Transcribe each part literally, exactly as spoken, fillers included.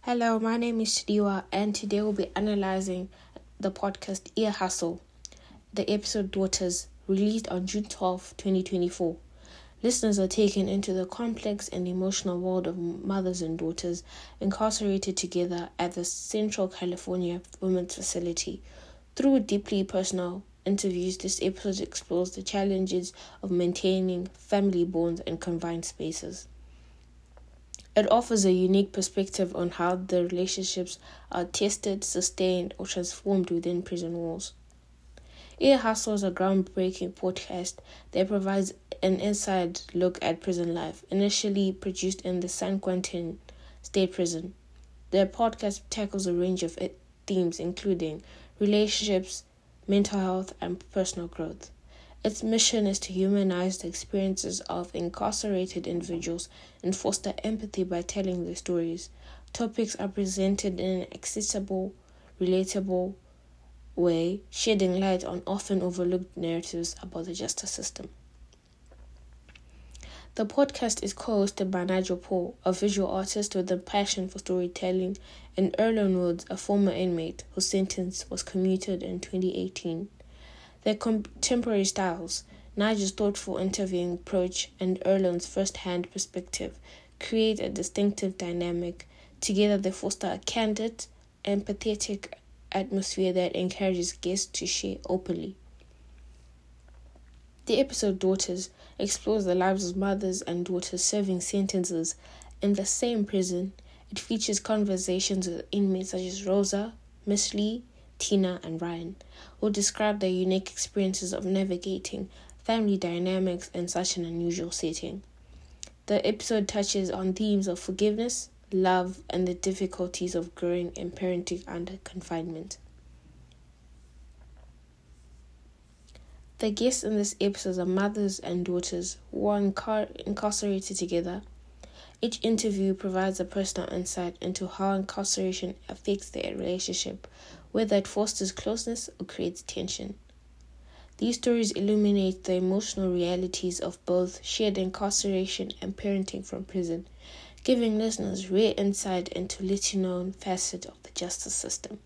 Hello, my name is Shadiwa, and today we'll be analyzing the podcast Ear Hustle, the episode Daughters, released on June twelfth, twenty twenty-four. Listeners are taken into the complex and emotional world of mothers and daughters incarcerated together at the Central California Women's Facility. Through deeply personal interviews, this episode explores the challenges of maintaining family bonds in confined spaces. It offers a unique perspective on how the relationships are tested, sustained, or transformed within prison walls. Ear Hustle is a groundbreaking podcast that provides an inside look at prison life, initially produced in the San Quentin State Prison. The podcast tackles a range of themes including relationships, mental health, and personal growth. Its mission is to humanize the experiences of incarcerated individuals and foster empathy by telling their stories. Topics are presented in an accessible, relatable way, shedding light on often overlooked narratives about the justice system. The podcast is co-hosted by Nigel Paul, a visual artist with a passion for storytelling, and Erlen Woods, a former inmate whose sentence was commuted in twenty eighteen. Their contemporary styles, Nigel's thoughtful interviewing approach and Erlen's first-hand perspective, create a distinctive dynamic. Together they foster a candid, empathetic atmosphere that encourages guests to share openly. The episode Daughters explores the lives of mothers and daughters serving sentences in the same prison. It features conversations with inmates such as Rosa, Miss Lee, Tina, and Ryan, who describe their unique experiences of navigating family dynamics in such an unusual setting. The episode touches on themes of forgiveness, love, and the difficulties of growing and parenting under confinement. The guests in this episode are mothers and daughters who are incar- incarcerated together. Each interview provides a personal insight into how incarceration affects their relationship, whether it fosters closeness or creates tension. These stories illuminate the emotional realities of both shared incarceration and parenting from prison, giving listeners rare insight into little-known facets of the justice system.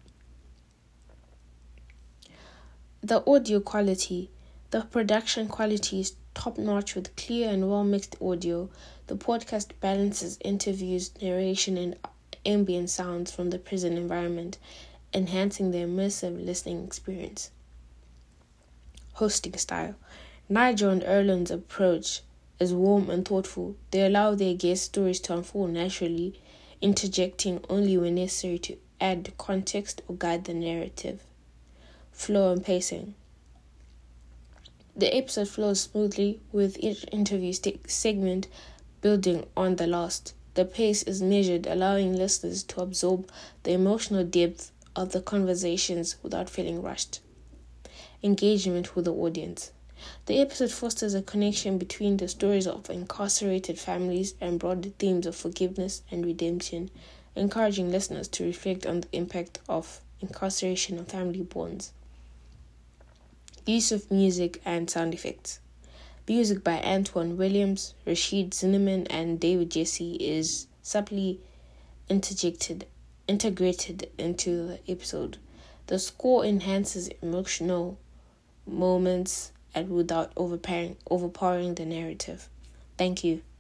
The audio quality. The production quality is top-notch with clear and well-mixed audio. The podcast balances interviews, narration, and ambient sounds from the prison environment, enhancing the immersive listening experience. Hosting style. Nigel and Erlen's approach is warm and thoughtful. They allow their guest stories to unfold naturally, interjecting only when necessary to add context or guide the narrative. Flow and pacing. The episode flows smoothly, with each interview st- segment building on the last. The pace is measured, allowing listeners to absorb the emotional depth of the conversations without feeling rushed. Engagement with the audience. The episode fosters a connection between the stories of incarcerated families and broader themes of forgiveness and redemption, encouraging listeners to reflect on the impact of incarceration on family bonds. Use of music and sound effects. Music by Antoine Williams, Rashid Zinneman, and David Jesse is subtly interjected, integrated into the episode. The score enhances emotional moments and without overpowering, overpowering the narrative. Thank you.